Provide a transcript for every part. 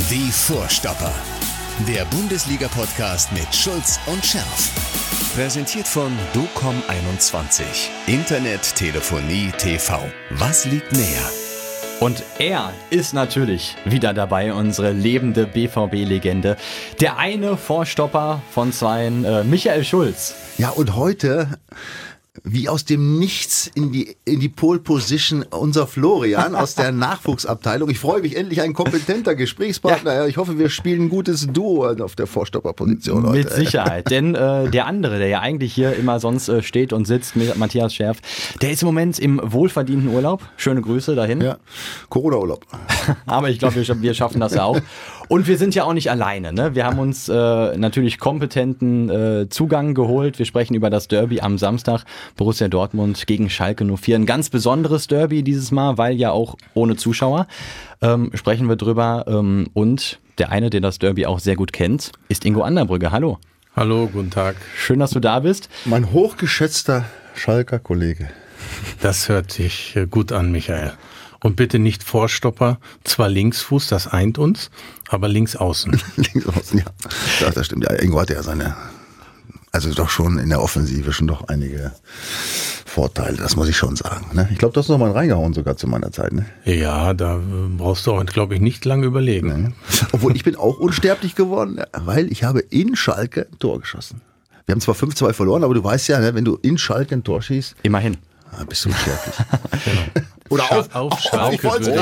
Die Vorstopper. Der Bundesliga-Podcast mit Schulz und Scherf. Präsentiert von DOCOM21. Internet, Telefonie, TV. Was liegt näher? Und er ist natürlich wieder dabei, unsere lebende BVB-Legende. Der eine Vorstopper von zweien, Michael Schulz. Ja, und heute, wie aus dem Nichts in die Pole Position, unser Florian aus der Nachwuchsabteilung. Ich freue mich, endlich ein kompetenter Gesprächspartner. Ja. Ich hoffe, wir spielen ein gutes Duo auf der Vorstopperposition heute. Mit Sicherheit, denn der andere, der ja eigentlich hier immer sonst steht und sitzt, Matthias Scherf, der ist im Moment im wohlverdienten Urlaub. Schöne Grüße dahin. Ja, Corona-Urlaub. Aber ich glaube, wir schaffen das ja auch. Und wir sind ja auch nicht alleine. Ne? Wir haben uns natürlich kompetenten Zugang geholt. Wir sprechen über das Derby am Samstag. Borussia Dortmund gegen Schalke 04. Ein ganz besonderes Derby dieses Mal, weil ja auch ohne Zuschauer. Sprechen wir drüber. Und der eine, der das Derby auch sehr gut kennt, ist Ingo Anderbrügge. Hallo. Hallo, guten Tag. Schön, dass du da bist. Mein hochgeschätzter Schalker Kollege. Das hört sich gut an, Michael. Und bitte nicht Vorstopper, zwar Linksfuß, das eint uns, aber links außen. Links außen, ja. Das stimmt. Ja, Ingo hatte ja also doch schon in der Offensive schon doch einige Vorteile, das muss ich schon sagen. Ne? Ich glaube, du hast noch mal reingehauen sogar zu meiner Zeit. Ne? Ja, da brauchst du auch, glaube ich, nicht lange überlegen. Ne? Obwohl, ich bin auch unsterblich geworden, weil ich habe in Schalke ein Tor geschossen. Wir haben zwar 5-2 verloren, aber du weißt ja, ne, wenn du in Schalke ein Tor schießt, immerhin. Bist du unsterblich. Genau. Oder auf Schalke. Ich wollte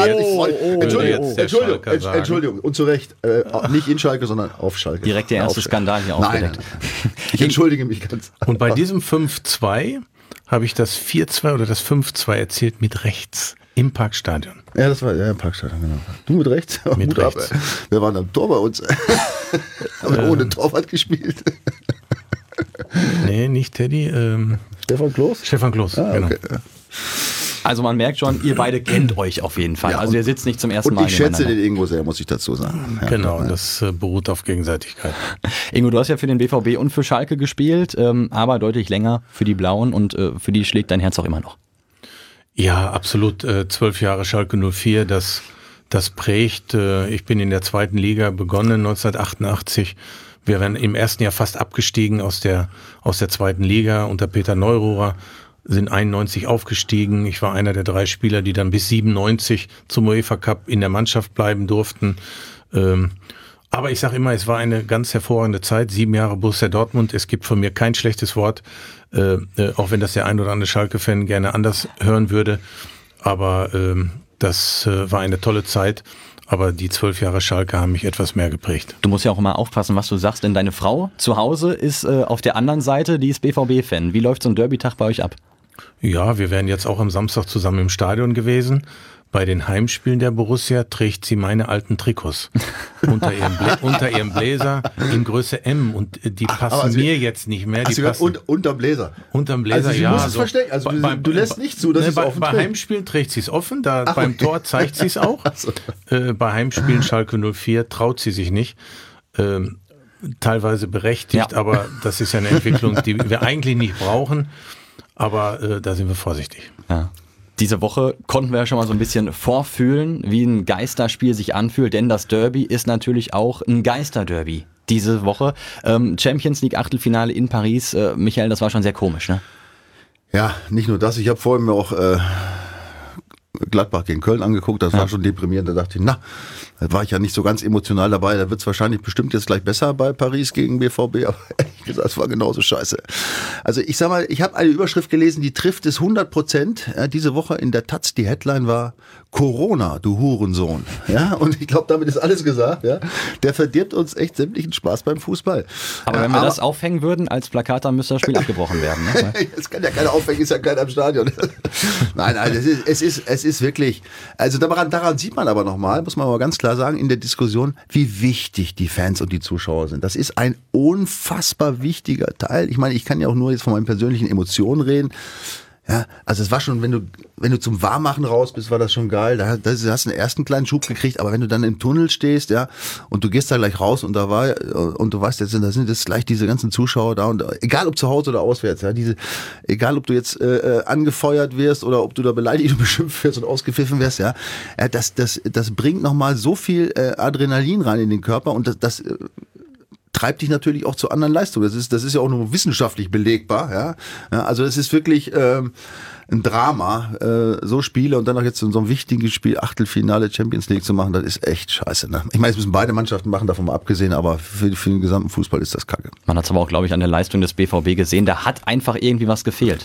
es gerade. Entschuldigung. Und zu Recht. Nicht in Schalke, sondern auf Schalke. Direkt der erste Skandal hier aufgedeckt. Nein. Ich entschuldige mich ganz. Und bei diesem 5-2 habe ich das 4-2 oder das 5-2 erzielt mit rechts im Parkstadion. Ja, das war im Parkstadion, genau. Du mit rechts? Mit rechts. Wir waren am Tor bei uns. Haben wir ohne Torwart gespielt. Nee, nicht Teddy. Stefan Kloß? Stefan Kloß, genau. Okay. Also man merkt schon, ihr beide kennt euch auf jeden Fall. Ja, also ihr sitzt nicht zum ersten Mal Und ich schätze den Ingo sehr, muss ich dazu sagen. Ja, genau, das beruht auf Gegenseitigkeit. Ingo, du hast ja für den BVB und für Schalke gespielt, aber deutlich länger für die Blauen und für die schlägt dein Herz auch immer noch. Ja, absolut. 12 Jahre Schalke 04, das prägt. Ich bin in der zweiten Liga begonnen, 1988. Wir waren im ersten Jahr fast abgestiegen aus der zweiten Liga unter Peter Neururer, sind 91 aufgestiegen. Ich war einer der 3 Spieler, die dann bis 97 zum UEFA Cup in der Mannschaft bleiben durften. Aber ich sage immer, es war eine ganz hervorragende Zeit. 7 Jahre Borussia Dortmund. Es gibt von mir kein schlechtes Wort, auch wenn das der ein oder andere Schalke-Fan gerne anders hören würde. Aber das war eine tolle Zeit. Aber die 12 Jahre Schalke haben mich etwas mehr geprägt. Du musst ja auch immer aufpassen, was du sagst, denn deine Frau zu Hause ist auf der anderen Seite, die ist BVB-Fan. Wie läuft so ein Derby-Tag bei euch ab? Ja, wir wären jetzt auch am Samstag zusammen im Stadion gewesen. Bei den Heimspielen der Borussia trägt sie meine alten Trikots unter ihrem Bläser in Größe M und die passen mir jetzt nicht mehr. Die passen unterm Bläser. Unterm Bläser, also sie ja. muss es verstecken. Also du lässt nicht zu, dass sie es offen trägt. Bei Heimspielen trägt sie es offen, beim Tor zeigt sie es auch. So. Bei Heimspielen Schalke 04 traut sie sich nicht. Teilweise berechtigt, aber das ist ja eine Entwicklung, die wir eigentlich nicht brauchen. Aber da sind wir vorsichtig. Ja. Diese Woche konnten wir ja schon mal so ein bisschen vorfühlen, wie ein Geisterspiel sich anfühlt, denn das Derby ist natürlich auch ein Geisterderby diese Woche. Champions League Achtelfinale in Paris. Michael, das war schon sehr komisch, ne? Ja, nicht nur das. Ich habe vorhin mir auch Gladbach gegen Köln angeguckt. Das war schon deprimierend. Da dachte ich, da war ich ja nicht so ganz emotional dabei. Da wird es wahrscheinlich bestimmt jetzt gleich besser bei Paris gegen BVB. Aber ehrlich gesagt, es war genauso scheiße. Also ich sag mal, ich habe eine Überschrift gelesen, die trifft es 100%. Diese Woche in der Taz, die Headline war Corona, du Hurensohn. Ja, und ich glaube, damit ist alles gesagt. Ja, der verdirbt uns echt sämtlichen Spaß beim Fußball. Aber wenn wir das aufhängen würden als Plakat, dann müsste das Spiel abgebrochen werden. Ne? Es kann ja keiner aufhängen, ist ja keiner im Stadion. Nein, es ist wirklich, also daran sieht man aber nochmal, muss man aber ganz klar sagen, in der Diskussion, wie wichtig die Fans und die Zuschauer sind. Das ist ein unfassbar wichtiger Teil. Ich meine, ich kann ja auch nur jetzt von meinen persönlichen Emotionen reden. Ja, also es war schon, wenn du zum Warmmachen raus bist, war das schon geil. Da hast du einen ersten kleinen Schub gekriegt, aber wenn du dann im Tunnel stehst, ja, und du gehst da gleich raus und du weißt, da sind jetzt gleich diese ganzen Zuschauer da und egal ob zu Hause oder auswärts, ja, egal ob du jetzt angefeuert wirst oder ob du da beleidigt und beschimpft wirst und ausgepfiffen wirst, ja, das bringt nochmal so viel Adrenalin rein in den Körper und das treibt dich natürlich auch zu anderen Leistungen. Das ist ja auch nur wissenschaftlich belegbar. Ja? Also es ist wirklich ein Drama, so Spiele und dann noch jetzt in so einem wichtigen Spiel Achtelfinale Champions League zu machen, das ist echt scheiße. Ne? Ich meine, es müssen beide Mannschaften machen, davon mal abgesehen, aber für den gesamten Fußball ist das Kacke. Man hat es aber auch, glaube ich, an der Leistung des BVB gesehen, da hat einfach irgendwie was gefehlt.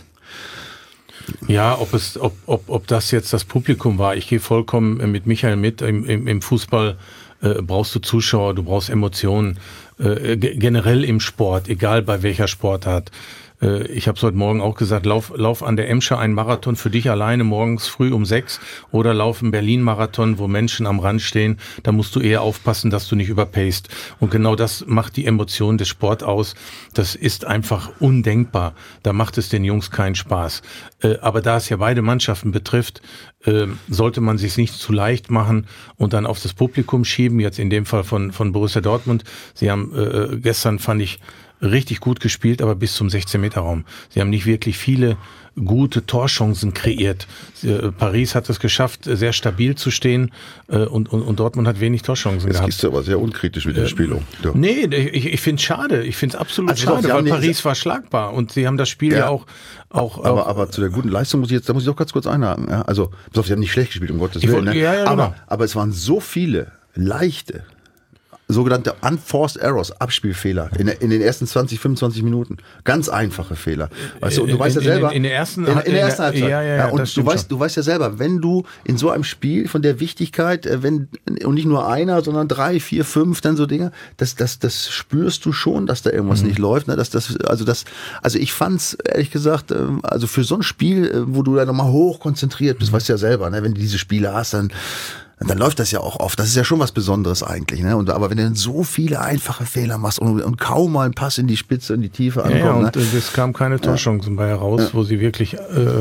Ja, ob das jetzt das Publikum war, ich gehe vollkommen mit Michael mit, im Fußball brauchst du Zuschauer, du brauchst Emotionen, generell im Sport, egal bei welcher Sportart. Ich habe es heute Morgen auch gesagt, lauf an der Emscher einen Marathon für dich alleine morgens früh um 6 oder lauf einen Berlin-Marathon, wo Menschen am Rand stehen. Da musst du eher aufpassen, dass du nicht überpaced. Und genau das macht die Emotion des Sports aus. Das ist einfach undenkbar. Da macht es den Jungs keinen Spaß. Aber da es ja beide Mannschaften betrifft, sollte man sich nicht zu leicht machen und dann auf das Publikum schieben. Jetzt in dem Fall von Borussia Dortmund. Sie haben gestern, fand ich, richtig gut gespielt, aber bis zum 16-Meter-Raum. Sie haben nicht wirklich viele gute Torchancen kreiert. Paris hat es geschafft, sehr stabil zu stehen und Dortmund hat wenig Torchancen gehabt. Das ist aber sehr unkritisch mit der Spielung. Ja. Nee, ich finde es schade. Ich finde es absolut schade, weil Paris war schlagbar und sie haben das Spiel ja auch aber zu der guten Leistung muss ich doch ganz kurz einhaken. Ja? Also, sie haben nicht schlecht gespielt, um Gottes Willen. Ne? Ja, genau. Aber es waren so viele leichte, sogenannte Unforced Errors, Abspielfehler in den ersten 20, 25 Minuten. Ganz einfache Fehler. Weißt du, und du weißt ja selber. In der ersten Halbzeit. Ja, und du weißt ja selber, wenn du in so einem Spiel von der Wichtigkeit, und nicht nur einer, sondern 3, 4, 5, dann so Dinge, das spürst du schon, dass da irgendwas nicht läuft. Ne? Also ich fand's, ehrlich gesagt, also für so ein Spiel, wo du da nochmal hoch konzentriert bist, weißt du ja selber, ne? Wenn du diese Spiele hast, dann läuft das ja auch oft. Das ist ja schon was Besonderes eigentlich. Ne? Aber wenn du dann so viele einfache Fehler machst und kaum mal einen Pass in die Spitze, in die Tiefe ankommt. Und es kam keine Torchancen bei heraus, wo sie wirklich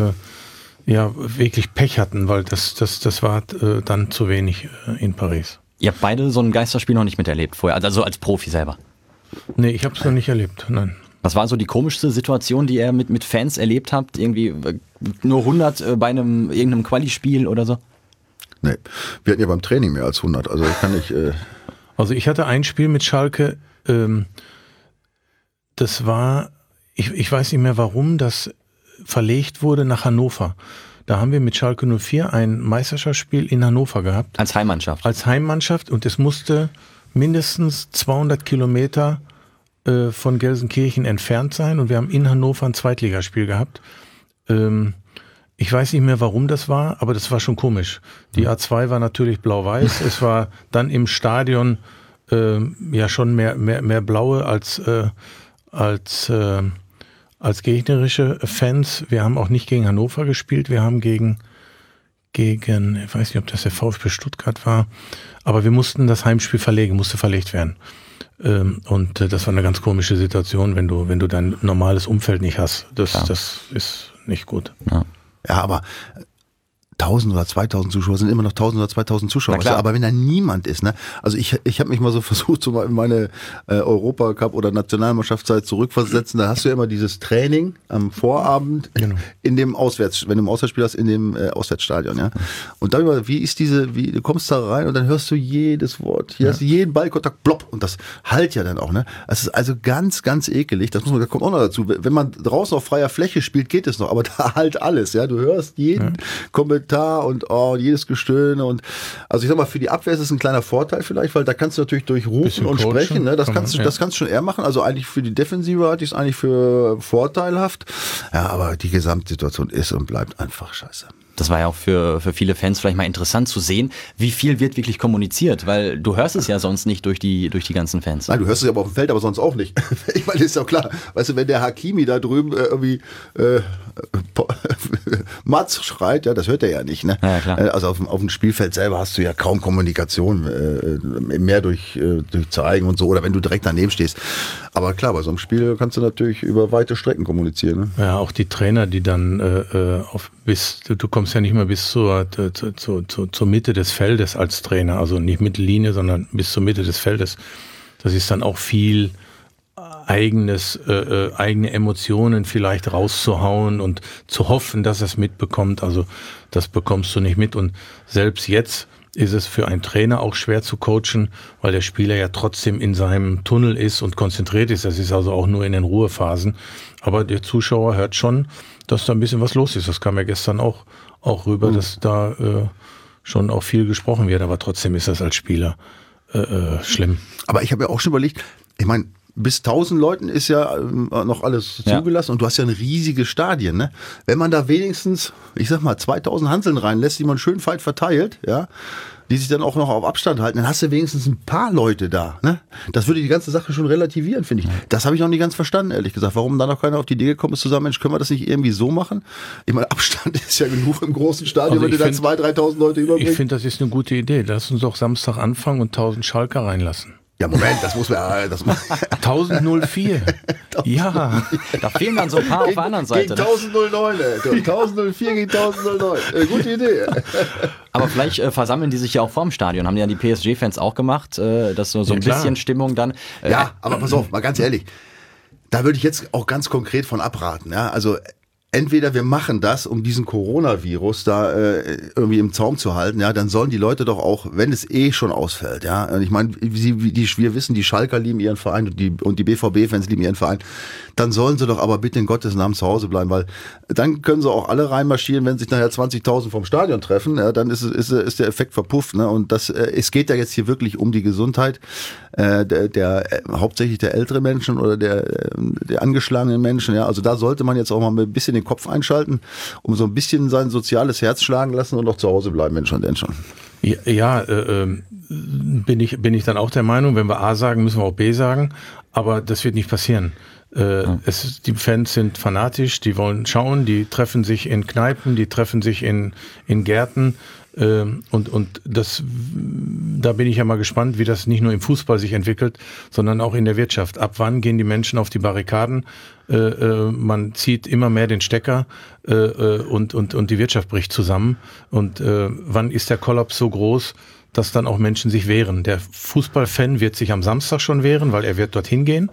wirklich Pech hatten, weil das war dann zu wenig in Paris. Ihr habt beide so ein Geisterspiel noch nicht miterlebt vorher, also als Profi selber? Nee, ich habe es noch nicht erlebt, nein. Was war so die komischste Situation, die ihr mit Fans erlebt habt? Irgendwie nur 100 bei irgendeinem Quali-Spiel oder so? Nee, wir hatten ja beim Training mehr als 100, also ich kann nicht... Also ich hatte ein Spiel mit Schalke, das war, ich weiß nicht mehr warum, das verlegt wurde nach Hannover. Da haben wir mit Schalke 04 ein Meisterschaftsspiel in Hannover gehabt. Als Heimmannschaft? Als Heimmannschaft und es musste mindestens 200 Kilometer von Gelsenkirchen entfernt sein und wir haben in Hannover ein Zweitligaspiel gehabt. Ich weiß nicht mehr, warum das war, aber das war schon komisch. Die A2 war natürlich blau-weiß. Es war dann im Stadion schon mehr blaue als gegnerische Fans. Wir haben auch nicht gegen Hannover gespielt. Wir haben gegen, ich weiß nicht, ob das der VfB Stuttgart war, aber wir mussten das Heimspiel musste verlegt werden. Und das war eine ganz komische Situation, wenn du dein normales Umfeld nicht hast. Das ist nicht gut. Ja, aber 1000 oder 2000 Zuschauer sind immer noch 1000 oder 2000 Zuschauer. Weißt du? Aber wenn da niemand ist, ne? Also ich habe mich mal so versucht, so mal in meine Europacup- oder Nationalmannschaftszeit zurückversetzen. Da hast du ja immer dieses Training am Vorabend in dem wenn du im Auswärtsspiel hast, in dem Auswärtsstadion, ja. Und dann immer, du kommst da rein und dann hörst du jedes Wort. Hier hast du jeden Ballkontakt, plopp. Und das halt ja dann auch, ne? Das ist also ganz, ganz ekelig. Da kommt auch noch dazu. Wenn man draußen auf freier Fläche spielt, geht es noch. Aber da halt alles, ja. Du hörst jeden Kommentar und jedes Gestöhne und also ich sag mal, für die Abwehr ist es ein kleiner Vorteil vielleicht, weil da kannst du natürlich durchrufen und sprechen, ne? Das kannst du schon eher machen, also eigentlich für die Defensive hatte ich es eigentlich für vorteilhaft, ja, aber die Gesamtsituation ist und bleibt einfach scheiße. Das war ja auch für viele Fans vielleicht mal interessant zu sehen, wie viel wird wirklich kommuniziert, weil du hörst es ja sonst nicht durch die ganzen Fans. Nein, du hörst es aber auf dem Feld, aber sonst auch nicht. Ich meine, ist ja klar, weißt du, wenn der Hakimi da drüben irgendwie Mats schreit, ja, das hört er ja nicht, ne? Ja, klar. Also auf dem Spielfeld selber hast du ja kaum Kommunikation, mehr durch Zeigen und so, oder wenn du direkt daneben stehst. Aber klar, bei so einem Spiel kannst du natürlich über weite Strecken kommunizieren. Ne? Ja, auch die Trainer, die dann du kommst ja nicht mehr bis zur Mitte des Feldes als Trainer, also nicht Mittellinie, sondern bis zur Mitte des Feldes. Das ist dann auch viel eigene Emotionen vielleicht rauszuhauen und zu hoffen, dass er es mitbekommt. Also das bekommst du nicht mit. Und selbst jetzt ist es für einen Trainer auch schwer zu coachen, weil der Spieler ja trotzdem in seinem Tunnel ist und konzentriert ist. Das ist also auch nur in den Ruhephasen. Aber der Zuschauer hört schon, dass da ein bisschen was los ist. Das kam ja gestern auch rüber, dass da schon auch viel gesprochen wird. Aber trotzdem ist das als Spieler schlimm. Aber ich habe ja auch schon überlegt, ich meine, bis 1000 Leuten ist ja noch alles zugelassen und du hast ja ein riesiges Stadion, ne? Wenn man da wenigstens, ich sag mal, 2000 Hanseln reinlässt, die man schön weit verteilt, ja, die sich dann auch noch auf Abstand halten, dann hast du wenigstens ein paar Leute da, ne? Das würde die ganze Sache schon relativieren, finde ich. Das habe ich noch nicht ganz verstanden, ehrlich gesagt. Warum da noch keiner auf die Idee gekommen ist, zu sagen, Mensch, können wir das nicht irgendwie so machen? Ich meine, Abstand ist ja genug im großen Stadion, also wenn du da 2.000, 3.000 Leute überbringst. Ich finde, das ist eine gute Idee. Lass uns doch Samstag anfangen und 1000 Schalker reinlassen. Ja, Moment, das muss man... 1004. Ja. Da fehlen dann so ein paar auf der anderen Seite. Gegen 1009, 1004 gegen 1009. Gute Idee. Aber vielleicht versammeln die sich ja auch vorm Stadion. Haben ja die PSG-Fans auch gemacht, dass so ein bisschen Stimmung dann... Ja, aber pass auf, mal ganz ehrlich. Da würde ich jetzt auch ganz konkret von abraten. Ja? Also entweder wir machen das, um diesen Coronavirus da irgendwie im Zaum zu halten, ja, dann sollen die Leute doch auch, wenn es schon ausfällt, ja, und ich meine, wir wissen, die Schalker lieben ihren Verein und die BVB-Fans lieben ihren Verein, dann sollen sie doch aber bitte in Gottes Namen zu Hause bleiben, weil dann können sie auch alle reinmarschieren, wenn sich nachher 20.000 vom Stadion treffen, ja, dann ist der Effekt verpufft, ne, und es geht ja jetzt hier wirklich um die Gesundheit hauptsächlich der älteren Menschen oder der angeschlagenen Menschen, ja, also da sollte man jetzt auch mal ein bisschen den Kopf einschalten, um so ein bisschen sein soziales Herz schlagen lassen und auch zu Hause bleiben, wenn schon, denn schon. Ja, bin ich dann auch der Meinung, wenn wir A sagen, müssen wir auch B sagen, aber das wird nicht passieren. Die Fans sind fanatisch, die wollen schauen, die treffen sich in Kneipen, die treffen sich in Gärten, und da bin ich ja mal gespannt, wie das nicht nur im Fußball sich entwickelt, sondern auch in der Wirtschaft. Ab wann gehen die Menschen auf die Barrikaden? Man zieht immer mehr den Stecker und die Wirtschaft bricht zusammen. Und wann ist der Kollaps so groß, dass dann auch Menschen sich wehren? Der Fußballfan wird sich am Samstag schon wehren, weil er wird dorthin gehen.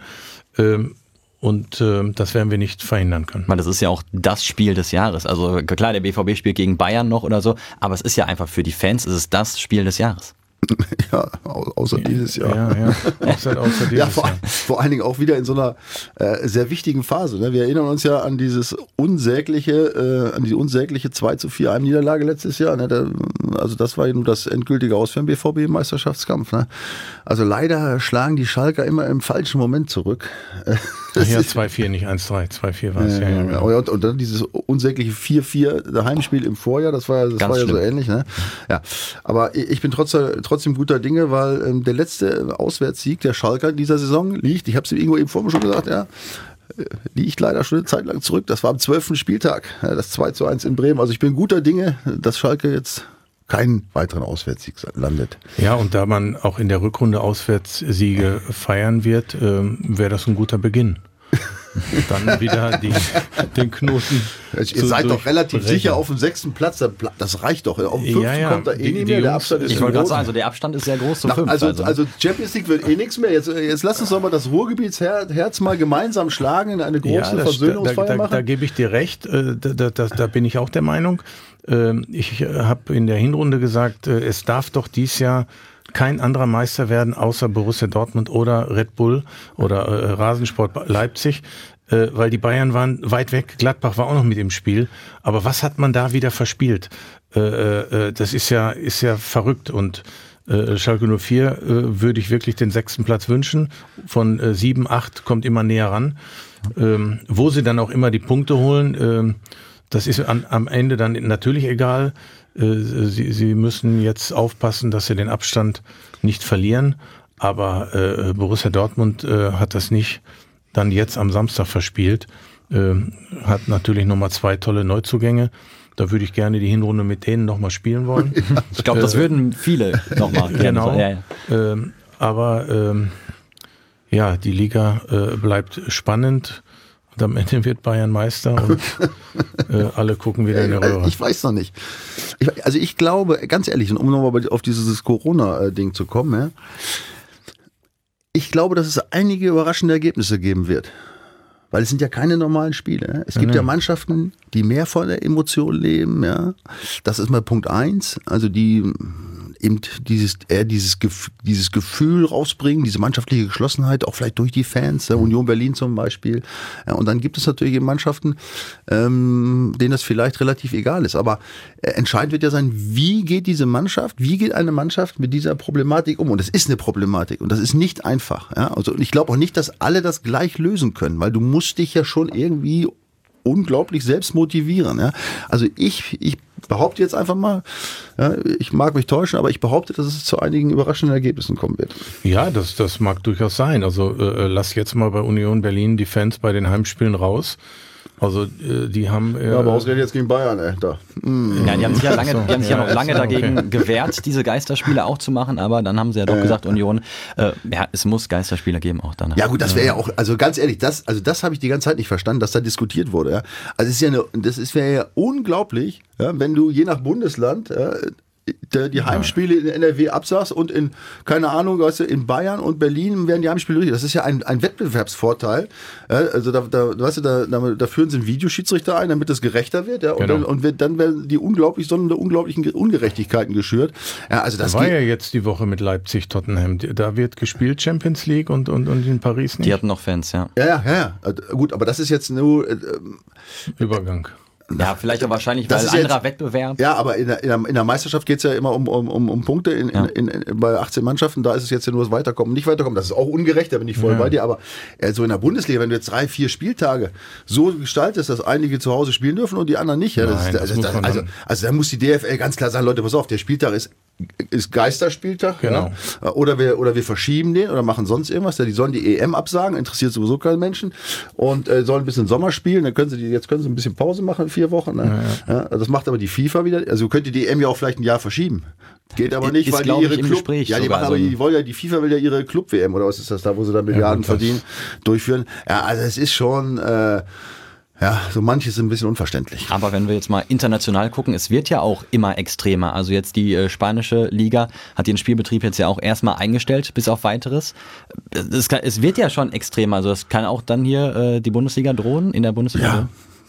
Und das werden wir nicht verhindern können. Das ist ja auch das Spiel des Jahres. Also klar, der BVB spielt gegen Bayern noch oder so, aber es ist ja einfach für die Fans, ist es das Spiel des Jahres. Ja, außer dieses Jahr. Ja. Außer dieses Jahr. Vor allen Dingen auch wieder in so einer sehr wichtigen Phase. Ne? Wir erinnern uns ja an diese unsägliche 2:4 Heimniederlage letztes Jahr. Ne? Also das war ja nur das endgültige Aus für den BVB im Meisterschaftskampf. Ne? Also leider schlagen die Schalker immer im falschen Moment zurück. Ja, 2:4, nicht 1:3. 2:4 war es. Ja. Und dann dieses unsägliche 4:4 Heimspiel im Vorjahr, das war ja so ähnlich. Ne? Ja. Aber ich bin trotzdem guter Dinge, weil der letzte Auswärtssieg der Schalker in dieser Saison liegt, ich habe es irgendwo eben vorhin schon gesagt, ja, liegt leider schon eine Zeit lang zurück. Das war am 12. Spieltag, das 2:1 in Bremen. Also ich bin guter Dinge, dass Schalke jetzt keinen weiteren Auswärtssieg landet. Ja, und da man auch in der Rückrunde Auswärtssiege feiern wird, wäre das ein guter Beginn. Dann wieder den Knoten. Ihr seid doch relativ sicher auf dem 6. Platz. Das reicht doch. Auf dem 5. kommt da nicht mehr. Der Abstand ist ich wollte gerade sagen, also der Abstand ist sehr groß zu 5. Also Champions League wird nichts mehr. Jetzt lass uns doch mal das Ruhrgebietsherz mal gemeinsam schlagen, in eine große Versöhnungsfeier machen. Da gebe ich dir recht. Da bin ich auch der Meinung. Ich habe in der Hinrunde gesagt, es darf doch dieses Jahr kein anderer Meister werden, außer Borussia Dortmund oder Red Bull oder Rasensport Leipzig, weil die Bayern waren weit weg, Gladbach war auch noch mit im Spiel. Aber was hat man da wieder verspielt? Das ist ja verrückt und Schalke 04 würde ich wirklich den 6. Platz wünschen. Von 7, 8 kommt immer näher ran. Wo sie dann auch immer die Punkte holen, das ist am Ende dann natürlich egal. Sie müssen jetzt aufpassen, dass sie den Abstand nicht verlieren. Aber Borussia Dortmund hat das nicht dann jetzt am Samstag verspielt. Hat natürlich nochmal 2 tolle Neuzugänge. Da würde ich gerne die Hinrunde mit denen nochmal spielen wollen. Ich glaube, das würden viele nochmal gerne. Genau. Aber ja, die Liga bleibt spannend. Und am Ende wird Bayern Meister und alle gucken wieder in die Röhre. Ich weiß noch nicht. Ich glaube, ganz ehrlich, und um nochmal auf dieses Corona-Ding zu kommen, ja, ich glaube, dass es einige überraschende Ergebnisse geben wird. Weil es sind ja keine normalen Spiele. Ja. Es gibt ja Mannschaften, die mehr von der Emotion leben. Ja. Das ist mal Punkt 1. Also die eben dieses Gefühl rausbringen, diese mannschaftliche Geschlossenheit, auch vielleicht durch die Fans, Union Berlin zum Beispiel. Ja, und dann gibt es natürlich eben Mannschaften, denen das vielleicht relativ egal ist. Aber entscheidend wird ja sein, wie geht eine Mannschaft mit dieser Problematik um? Und das ist eine Problematik und das ist nicht einfach. Ja? Also ich glaube auch nicht, dass alle das gleich lösen können, weil du musst dich ja schon irgendwie unglaublich selbst motivieren. Ja? Also ich behaupte jetzt einfach mal, ja, ich mag mich täuschen, aber ich behaupte, dass es zu einigen überraschenden Ergebnissen kommen wird. Ja, das mag durchaus sein. Also lass jetzt mal bei Union Berlin die Fans bei den Heimspielen raus. Also die haben... ja, aber ausgerechnet jetzt gegen Bayern, da. Ja, die haben sich ja noch lange dagegen gewehrt, diese Geisterspiele auch zu machen, aber dann haben sie ja doch gesagt, Union, es muss Geisterspiele geben auch dann. Ja gut, das wäre ja auch, also ganz ehrlich, das habe ich die ganze Zeit nicht verstanden, dass da diskutiert wurde. Ja. Also wäre ja unglaublich, ja, wenn du je nach Bundesland die Heimspiele in NRW absagst und in, keine Ahnung, weißt du, in Bayern und Berlin werden die Heimspiele durch. Das ist ja ein Wettbewerbsvorteil. Also da führen sie einen Videoschiedsrichter ein, damit das gerechter wird. Ja, und dann werden die unglaublichen Ungerechtigkeiten geschürt. Ja, also das war ja jetzt die Woche mit Leipzig, Tottenham. Da wird gespielt Champions League und in Paris nicht. Die hatten noch Fans, ja. Ja. Gut, aber das ist jetzt nur Übergang. Ja, vielleicht auch wahrscheinlich, weil anderer Wettbewerb. Ja, aber in der Meisterschaft geht es ja immer um Punkte bei 18 Mannschaften, da ist es jetzt ja nur das Weiterkommen, nicht Weiterkommen, das ist auch ungerecht, da bin ich voll bei dir, aber so in der Bundesliga, wenn du jetzt 3-4 Spieltage so gestaltest, dass einige zu Hause spielen dürfen und die anderen nicht, ja, also da muss die DFL ganz klar sagen, Leute, pass auf, der Spieltag ist Geisterspieltag, genau. Ja? Oder wir verschieben den oder machen sonst irgendwas. Die sollen die EM absagen, interessiert sowieso keinen Menschen und sollen ein bisschen Sommer spielen. Dann können sie ein bisschen Pause machen, 4 Wochen. Ne? Ja. Das macht aber die FIFA wieder. Also könnt ihr die EM ja auch vielleicht ein Jahr verschieben. Geht aber nicht, weil die ihre die FIFA will ja ihre Club-WM oder was ist das da, wo sie da Milliarden verdienen, durchführen. Ja, also es ist schon... ja, so manches ist ein bisschen unverständlich. Aber wenn wir jetzt mal international gucken, es wird ja auch immer extremer. Also jetzt die spanische Liga hat ihren Spielbetrieb jetzt ja auch erstmal eingestellt, bis auf Weiteres. Es wird ja schon extremer. Also das kann auch dann hier die Bundesliga drohen, in der Bundesliga.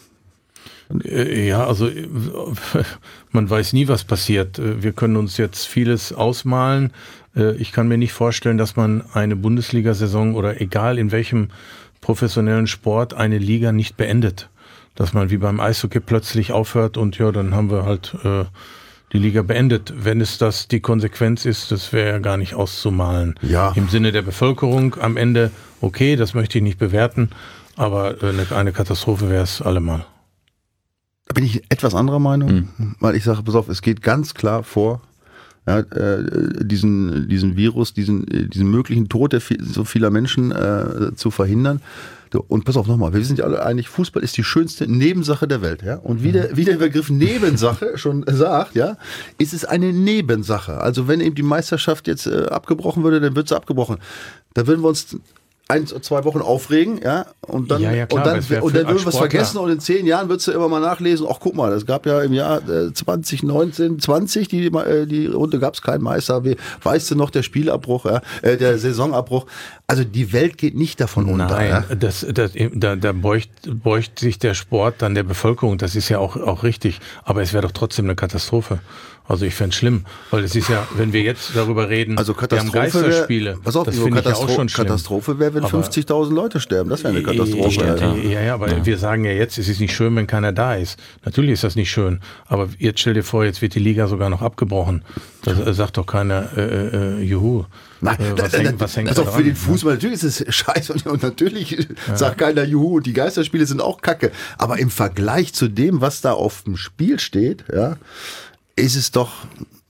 Ja, also man weiß nie, was passiert. Wir können uns jetzt vieles ausmalen. Ich kann mir nicht vorstellen, dass man eine Bundesliga-Saison oder egal in welchem professionellen Sport eine Liga nicht beendet. Dass man wie beim Eishockey plötzlich aufhört und ja, dann haben wir halt die Liga beendet. Wenn es das die Konsequenz ist, das wäre ja gar nicht auszumalen. Ja. Im Sinne der Bevölkerung am Ende, okay, das möchte ich nicht bewerten, aber eine Katastrophe wäre es allemal. Da bin ich etwas anderer Meinung, weil ich sage, pass auf, es geht ganz klar vor, ja, diesen Virus, diesen möglichen Tod so vieler Menschen zu verhindern. Und pass auf nochmal, wir sind ja alle einig, Fußball ist die schönste Nebensache der Welt. Ja? Und wie der Begriff Nebensache schon sagt, ja, ist es eine Nebensache. Also wenn eben die Meisterschaft jetzt abgebrochen würde, dann wird sie abgebrochen. Da würden wir uns 1 oder 2 Wochen aufregen, ja, und dann würden wir es vergessen und in 10 Jahren würdest du immer mal nachlesen, ach guck mal, es gab ja im Jahr 2019/20 die Runde gab es keinen Meister, weißt du noch, der Spielabbruch, der Saisonabbruch, also die Welt geht nicht davon unter. Nein, da beugt sich der Sport dann der Bevölkerung, das ist ja auch richtig, aber es wäre doch trotzdem eine Katastrophe. Also ich fände es schlimm, weil es ist ja, wenn wir jetzt darüber reden, also wir haben Geisterspiele, das finde ich ja auch schon schlimm. Katastrophe wäre, wenn 50.000 Leute sterben, das wäre eine Katastrophe. Aber wir sagen ja jetzt, es ist nicht schön, wenn keiner da ist. Natürlich ist das nicht schön, aber jetzt stell dir vor, jetzt wird die Liga sogar noch abgebrochen. Das sagt doch keiner, juhu. Nein, was hängt da dran? Für den Fußball, natürlich ist es scheiße und natürlich sagt keiner juhu und die Geisterspiele sind auch kacke. Aber im Vergleich zu dem, was da auf dem Spiel steht, ja, ist es doch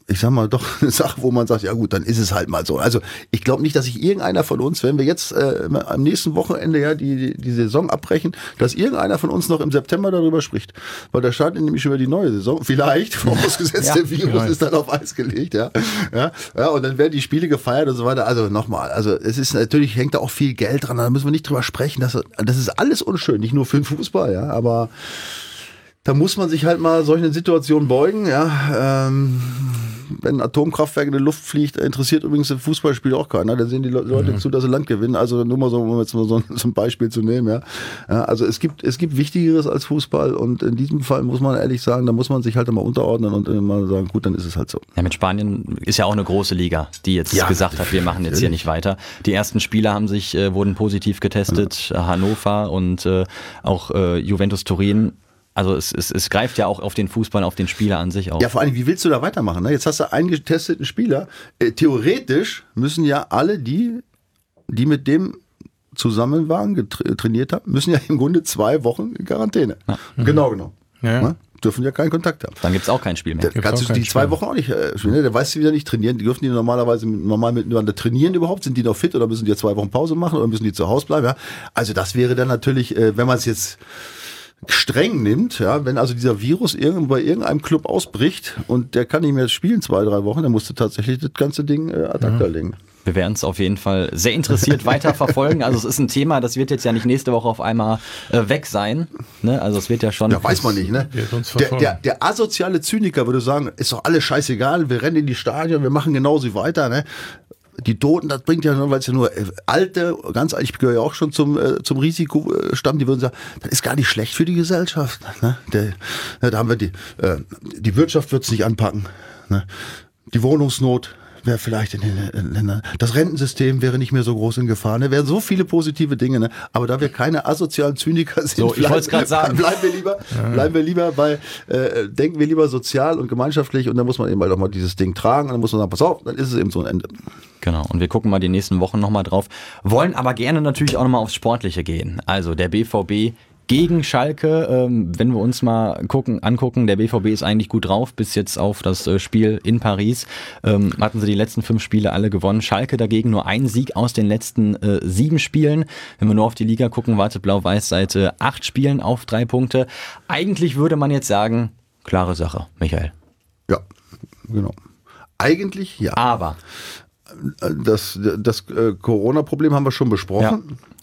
ich sag mal, doch eine Sache, wo man sagt, ja gut, dann ist es halt mal so. Also ich glaube nicht, dass sich irgendeiner von uns, wenn wir jetzt am nächsten Wochenende ja die Saison abbrechen, dass irgendeiner von uns noch im September darüber spricht. Weil da startet nämlich schon wieder die neue Saison. Vielleicht, vorausgesetzt der Virus ist dann auf Eis gelegt, ja. Und dann werden die Spiele gefeiert und so weiter. Also nochmal, also es ist natürlich, hängt da auch viel Geld dran, da müssen wir nicht drüber sprechen. Das ist alles unschön, nicht nur für den Fußball, ja, aber da muss man sich halt mal solchen Situationen beugen, ja. Wenn ein Atomkraftwerk in die Luft fliegt, interessiert übrigens im Fußballspiel auch keiner. Da sehen die Leute zu, dass sie Land gewinnen. Also nur mal so, um jetzt mal so ein Beispiel zu nehmen. Ja. Also es gibt Wichtigeres als Fußball und in diesem Fall muss man ehrlich sagen, da muss man sich halt mal unterordnen und mal sagen, gut, dann ist es halt so. Ja, mit Spanien ist ja auch eine große Liga, die jetzt gesagt hat, wir machen jetzt hier nicht weiter. Die ersten Spieler wurden positiv getestet, Hannover und auch Juventus Turin. Also es greift ja auch auf den Fußball, auf den Spieler an sich auch. Ja, vor allem, wie willst du da weitermachen? Ne? Jetzt hast du einen getesteten Spieler. Theoretisch müssen ja alle die mit dem zusammen waren, trainiert haben, müssen ja im Grunde 2 Wochen in Quarantäne. Ja. Genau. Ja. Ne? Dürfen ja keinen Kontakt haben. Dann gibt's auch kein Spiel mehr. Da kannst du die 2 Wochen auch nicht spielen. Da weißt du wieder nicht trainieren. Die dürfen die normalerweise normal miteinander trainieren überhaupt? Sind die noch fit oder müssen die 2 Wochen Pause machen oder müssen die zu Hause bleiben? Ja? Also das wäre dann natürlich, wenn man es jetzt streng nimmt, ja, wenn also dieser Virus bei irgendeinem Club ausbricht und der kann nicht mehr spielen 2-3 Wochen, dann musst du tatsächlich das ganze Ding ad acta legen. Wir werden es auf jeden Fall sehr interessiert weiter verfolgen. Also es ist ein Thema, das wird jetzt ja nicht nächste Woche auf einmal weg sein. Ne? Also es wird ja schon... Ja, weiß man nicht, ne? Der asoziale Zyniker würde sagen, ist doch alles scheißegal, wir rennen in die Stadion, wir machen genauso weiter, ne? Die Toten, das bringt ja nur, weil es ja nur alte, ganz alt, ich gehöre ja auch schon zum Risikostamm, die würden sagen, das ist gar nicht schlecht für die Gesellschaft. Ne? Da haben wir die Wirtschaft wird es nicht anpacken. Ne? Die Wohnungsnot wäre vielleicht in den Ländern. Das Rentensystem wäre nicht mehr so groß in Gefahr. Ne? Wären so viele positive Dinge. Ne? Aber da wir keine asozialen Zyniker sind, so, ich wollte es gerade sagen, bleiben wir lieber bei, denken wir lieber sozial und gemeinschaftlich und dann muss man eben halt auch mal dieses Ding tragen und dann muss man sagen, pass auf, dann ist es eben so ein Ende. Genau, und wir gucken mal die nächsten Wochen nochmal drauf, wollen aber gerne natürlich auch nochmal aufs Sportliche gehen. Also der BVB gegen Schalke, wenn wir uns mal angucken, der BVB ist eigentlich gut drauf, bis jetzt auf das Spiel in Paris. Hatten sie die letzten 5 Spiele alle gewonnen. Schalke dagegen nur ein Sieg aus den letzten 7 Spielen. Wenn wir nur auf die Liga gucken, wartet Blau-Weiß seit 8 Spielen auf 3 Punkte. Eigentlich würde man jetzt sagen, klare Sache, Michael. Ja, genau. Eigentlich ja. Aber das Corona-Problem haben wir schon besprochen. Ja.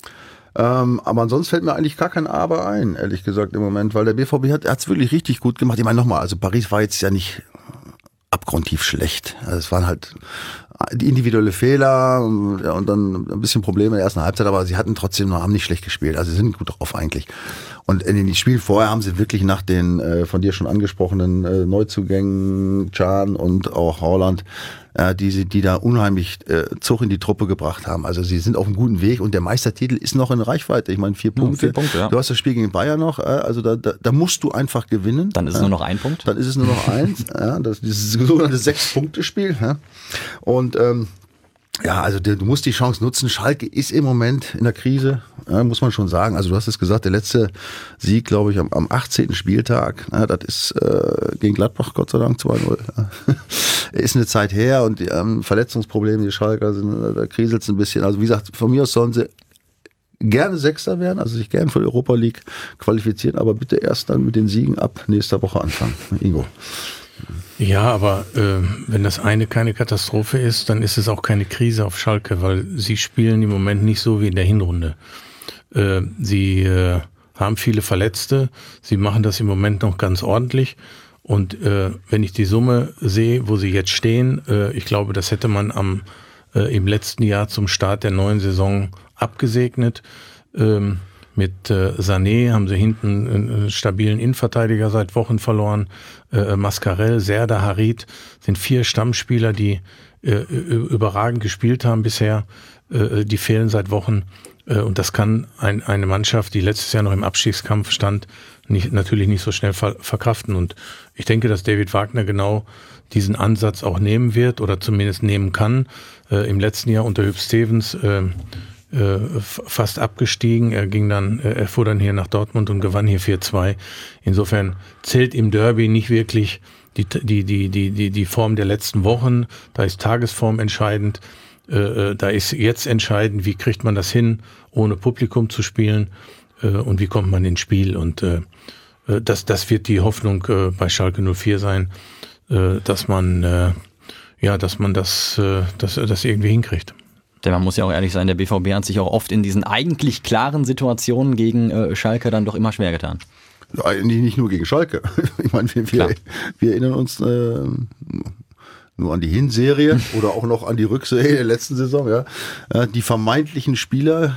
Aber ansonsten fällt mir eigentlich gar kein Aber ein, ehrlich gesagt im Moment, weil der BVB hat es wirklich richtig gut gemacht. Ich meine nochmal, also Paris war jetzt ja nicht abgrundtief schlecht. Also es waren halt die individuelle Fehler und dann ein bisschen Probleme in der ersten Halbzeit, aber sie hatten trotzdem haben nicht schlecht gespielt. Also sie sind gut drauf eigentlich. Und in den Spielen vorher haben sie wirklich nach den von dir schon angesprochenen Neuzugängen, Can und auch Haaland, die da unheimlich Zug in die Truppe gebracht haben. Also sie sind auf einem guten Weg und der Meistertitel ist noch in Reichweite. Ich meine 4 Punkte. 4 Punkte, ja. Du hast das Spiel gegen Bayern noch, also da musst du einfach gewinnen. Dann ist es nur noch 1 Punkt. Dann ist es nur noch 1. Ja, das ist dieses sogenannte 6-Punkte-Spiel. Ja. Und ja, also du musst die Chance nutzen. Schalke ist im Moment in der Krise, ja, muss man schon sagen. Also du hast es gesagt, der letzte Sieg, glaube ich, am 18. Spieltag. Ja, das ist gegen Gladbach, Gott sei Dank, 2-0. Ja. Ist eine Zeit her und die Verletzungsprobleme, die Schalker sind, da kriselt es ein bisschen. Also wie gesagt, von mir aus sollen sie gerne Sechster werden, also sich gerne für die Europa League qualifizieren, aber bitte erst dann mit den Siegen ab nächster Woche anfangen. Ingo. Ja, aber wenn das eine keine Katastrophe ist, dann ist es auch keine Krise auf Schalke, weil sie spielen im Moment nicht so wie in der Hinrunde. Sie haben viele Verletzte, sie machen das im Moment noch ganz ordentlich und wenn ich die Summe sehe, wo sie jetzt stehen, ich glaube, das hätte man im letzten Jahr zum Start der neuen Saison abgesegnet. Mit Sané haben sie hinten einen stabilen Innenverteidiger seit Wochen verloren. Mascarell, Serdar, Harit sind 4 Stammspieler, die überragend gespielt haben bisher. Die fehlen seit Wochen. Und das kann eine Mannschaft, die letztes Jahr noch im Abstiegskampf stand, natürlich nicht so schnell verkraften. Und ich denke, dass David Wagner genau diesen Ansatz auch nehmen wird oder zumindest nehmen kann. Im letzten Jahr unter Huub Stevens fast abgestiegen. Er fuhr dann hier nach Dortmund und gewann hier 4-2. Insofern zählt im Derby nicht wirklich die Form der letzten Wochen, da ist Tagesform entscheidend, da ist jetzt entscheidend, wie kriegt man das hin, ohne Publikum zu spielen und wie kommt man ins Spiel. Und das wird die Hoffnung bei Schalke 04 sein, dass man das irgendwie hinkriegt. Denn man muss ja auch ehrlich sein, der BVB hat sich auch oft in diesen eigentlich klaren Situationen gegen Schalke dann doch immer schwer getan. Ja, nicht nur gegen Schalke. Ich meine, wir erinnern uns nur an die Hinserie oder auch noch an die Rückserie der letzten Saison. Ja. Die vermeintlichen Spieler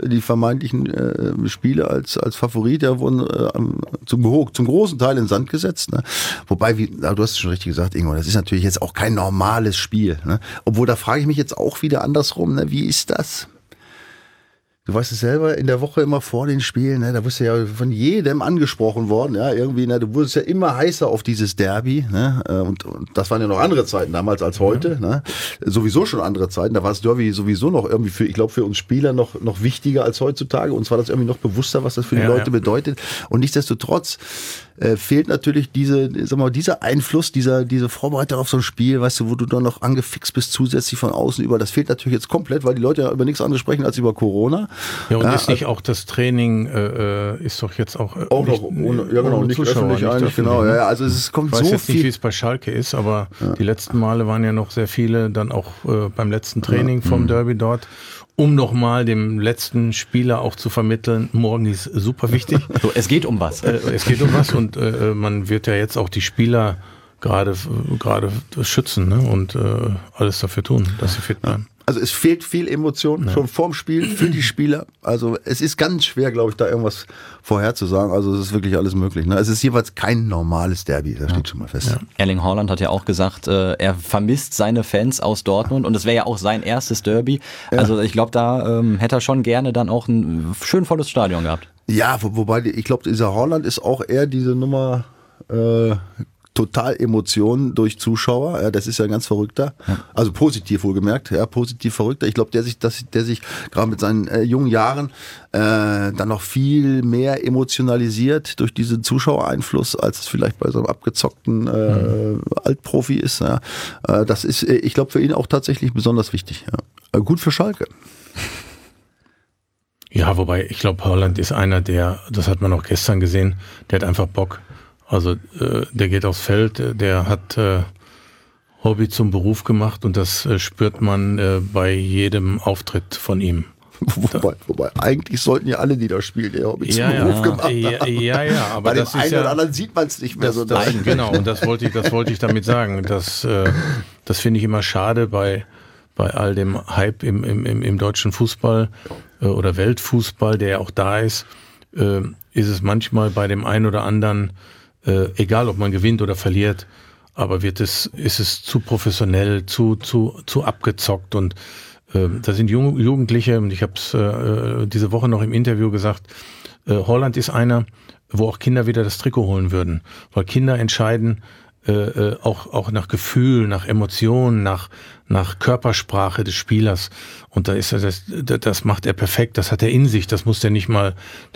als Favorit, wurden zum großen Teil in den Sand gesetzt. Ne. Wobei, du hast es schon richtig gesagt, Ingo, das ist natürlich jetzt auch kein normales Spiel. Ne. Obwohl, da frage ich mich jetzt auch wieder andersrum, ne, wie ist das? Du weißt es selber, in der Woche immer vor den Spielen, ne, da wirst du ja von jedem angesprochen worden, ja, irgendwie, ne, du wurdest ja immer heißer auf dieses Derby, ne, und das waren ja noch andere Zeiten damals als heute, ne, sowieso schon andere Zeiten, da war das Derby sowieso noch irgendwie für uns Spieler noch wichtiger als heutzutage, uns war das irgendwie noch bewusster, was das für die Leute bedeutet, und nichtsdestotrotz fehlt natürlich dieser Einfluss, diese Vorbereitung auf so ein Spiel, weißt du, wo du dann noch angefixt bist zusätzlich von außen über, das fehlt natürlich jetzt komplett, weil die Leute ja über nichts anderes sprechen als über Corona. Ja, und ist nicht auch das Training, ist doch jetzt auch noch ohne nicht Zuschauer, öffentlich eigentlich, genau. Ja, also es kommt so viel. Ich weiß jetzt nicht, wie es bei Schalke ist, aber die letzten Male waren ja noch sehr viele dann auch beim letzten Training vom Derby dort, um nochmal dem letzten Spieler auch zu vermitteln, morgen ist super wichtig. So, es geht um was. Es geht um was und man wird ja jetzt auch die Spieler gerade schützen, ne? Und alles dafür tun, dass sie fit bleiben. Also es fehlt viel Emotion schon vorm Spiel für die Spieler. Also es ist ganz schwer, glaube ich, da irgendwas vorherzusagen. Also es ist wirklich alles möglich. Ne? Es ist jeweils kein normales Derby, das steht schon mal fest. Ja. Erling Haaland hat ja auch gesagt, er vermisst seine Fans aus Dortmund und es wäre ja auch sein erstes Derby. Ja. Also ich glaube, da hätte er schon gerne dann auch ein schön volles Stadion gehabt. Ja, wobei ich glaube, dieser Haaland ist auch eher diese Nummer total Emotionen durch Zuschauer, ja, das ist ja ein ganz Verrückter, also positiv wohlgemerkt, ja, positiv Verrückter. Ich glaube, der sich gerade mit seinen jungen Jahren dann noch viel mehr emotionalisiert durch diesen Zuschauereinfluss, als es vielleicht bei so einem abgezockten Altprofi ist. Ja. Das ist, ich glaube, für ihn auch tatsächlich besonders wichtig. Ja. Gut für Schalke. Ja, wobei, ich glaube, Haaland ist einer, das hat man auch gestern gesehen, der hat einfach Bock. Also der geht aufs Feld, der hat Hobby zum Beruf gemacht und das spürt man bei jedem Auftritt von ihm. Wobei, eigentlich sollten ja alle, die da spielen, ihr Hobby zum Beruf gemacht haben. Ja, aber bei dem einen oder anderen sieht man es nicht mehr so. Genau, und das wollte ich damit sagen. Das finde ich immer schade bei all dem Hype im deutschen Fußball oder Weltfußball, der ja auch da ist es manchmal bei dem einen oder anderen, egal ob man gewinnt oder verliert, aber ist es zu professionell, zu abgezockt und da sind Jugendliche, und ich habe es diese Woche noch im Interview gesagt, Haaland ist einer, wo auch Kinder wieder das Trikot holen würden, weil Kinder entscheiden auch nach Gefühl, nach Emotionen, nach Körpersprache des Spielers, und da ist das macht er perfekt, das hat er in sich, das muss der nicht mal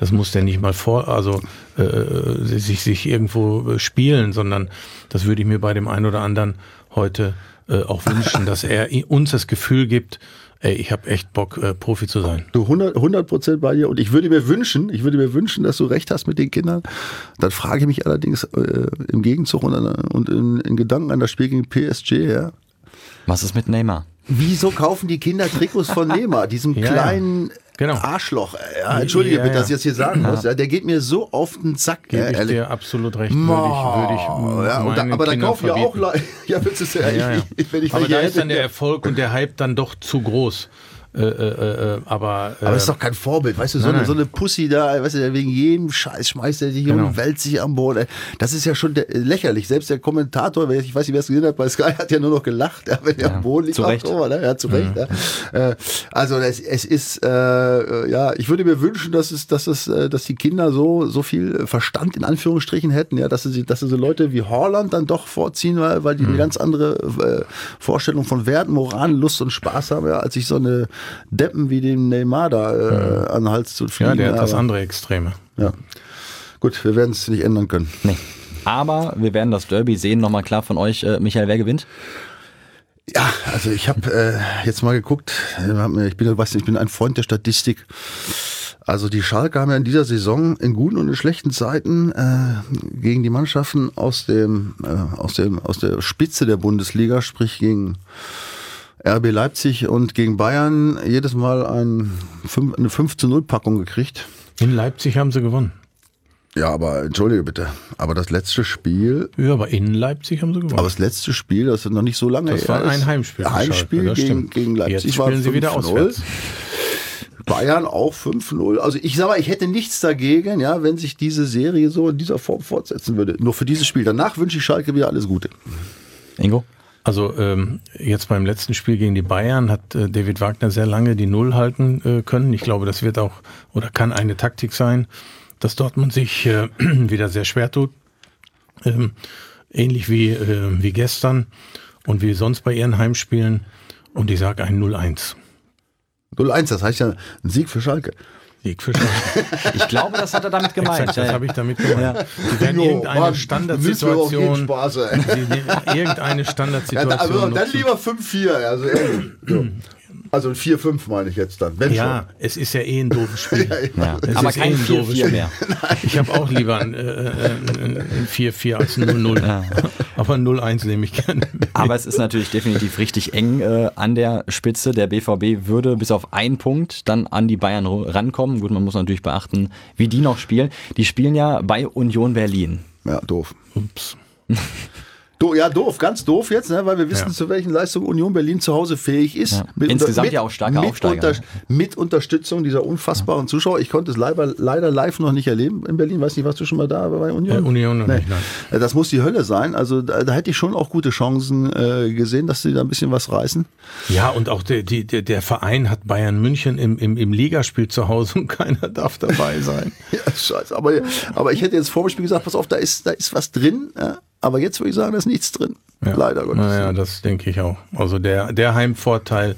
sich irgendwo spielen, sondern das würde ich mir bei dem einen oder anderen heute auch wünschen, dass er uns das Gefühl gibt, ey, ich habe echt Bock, Profi zu sein. Du 100% bei dir, und ich würde mir wünschen, dass du recht hast mit den Kindern. Dann frage ich mich allerdings im Gegenzug und in Gedanken an das Spiel gegen PSG, ja. Was ist mit Neymar? Wieso kaufen die Kinder Trikots von Neymar, diesem kleinen Arschloch? Ja, entschuldige bitte, dass ich das hier sagen muss. Ja, der geht mir so auf den Sack. Gebe ich dir absolut recht. Würde ich aber da kaufen ja auch Leute. Ja, willst du es aber da ist dann der Erfolg und der Hype dann doch zu groß. Aber ist doch kein Vorbild, weißt du, so eine Pussy da, weißt du, wegen jedem Scheiß schmeißt er sich und wälzt sich am Boden. Das ist ja schon lächerlich. Selbst der Kommentator, ich weiß nicht, wer es gesehen hat, bei Sky hat ja nur noch gelacht, wenn er am Boden liegt. Zu Recht. Ja, zu Recht. Ja. Also es ist, ich würde mir wünschen, dass die Kinder so viel Verstand in Anführungsstrichen hätten, ja, dass sie so Leute wie Haaland dann doch vorziehen, weil die eine ganz andere Vorstellung von Werten, Moral, Lust und Spaß haben, ja, als sich so eine Deppen wie den Neymar da an den Hals zu fliegen. Ja, der hat das andere Extreme. Ja. Gut, wir werden es nicht ändern können. Nee. Aber wir werden das Derby sehen. Nochmal klar von euch, Michael, wer gewinnt? Ja, also ich habe jetzt mal geguckt, ich bin ein Freund der Statistik. Also die Schalke haben ja in dieser Saison in guten und in schlechten Zeiten gegen die Mannschaften aus der Spitze der Bundesliga, sprich gegen RB Leipzig und gegen Bayern, jedes Mal eine 5-0-Packung gekriegt. In Leipzig haben sie gewonnen. Ja, aber entschuldige bitte, aber das letzte Spiel... Ja, aber in Leipzig haben sie gewonnen. Aber das letzte Spiel, das ist noch nicht so lange her. Das war ein Heimspiel. Heimspiel gegen Leipzig. Jetzt spielen sie wieder auswärts. Bayern auch 5-0. Also ich sag mal, ich hätte nichts dagegen, ja, wenn sich diese Serie so in dieser Form fortsetzen würde. Nur für dieses Spiel. Danach wünsche ich Schalke wieder alles Gute. Ingo? Also jetzt beim letzten Spiel gegen die Bayern hat David Wagner sehr lange die Null halten können. Ich glaube, das wird auch oder kann eine Taktik sein, dass Dortmund sich wieder sehr schwer tut. Ähnlich wie gestern und wie sonst bei ihren Heimspielen. Und ich sage ein 0-1. 0-1, das heißt ja ein Sieg für Schalke. Sieg für Schalke. Ich glaube, das hat er damit gemeint. Exakt, das habe ich damit gemeint. Ja. Die werden irgendeine Standardsituation. Irgendeine Standardsituation. Also dann lieber 5-4. Also, also 4-5 meine ich jetzt dann. Wenn ja, schon. Es ist ja ein doofes Spiel. Ja. Aber kein 4-4 mehr. Ich habe auch lieber ein 4-4 als ein 0-0. Ja. Aber ein 0-1 nehme ich gerne. Aber es ist natürlich definitiv richtig eng an der Spitze. Der BVB würde bis auf einen Punkt dann an die Bayern rankommen. Gut, man muss natürlich beachten, wie die noch spielen. Die spielen ja bei Union Berlin. Ja, doof. Ups. Ja, doof, ganz doof jetzt, ne, weil wir wissen, zu welchen Leistungen Union Berlin zu Hause fähig ist. Ja. Insgesamt ja auch starke Aufsteiger. Mit Unterstützung dieser unfassbaren Zuschauer. Ich konnte es leider live noch nicht erleben in Berlin. Weiß nicht, warst du schon mal da bei Union? Union noch nicht, nein. Das muss die Hölle sein. Also da hätte ich schon auch gute Chancen gesehen, dass sie da ein bisschen was reißen. Ja, und auch der Verein hat Bayern München im Ligaspiel zu Hause und keiner darf dabei sein. Ja, scheiße. Aber ich hätte jetzt vor dem Spiel gesagt, pass auf, da ist was drin. Ja? Aber jetzt würde ich sagen, da ist nichts drin. Ja. Leider Gottes. Naja, das denke ich auch. Also der Heimvorteil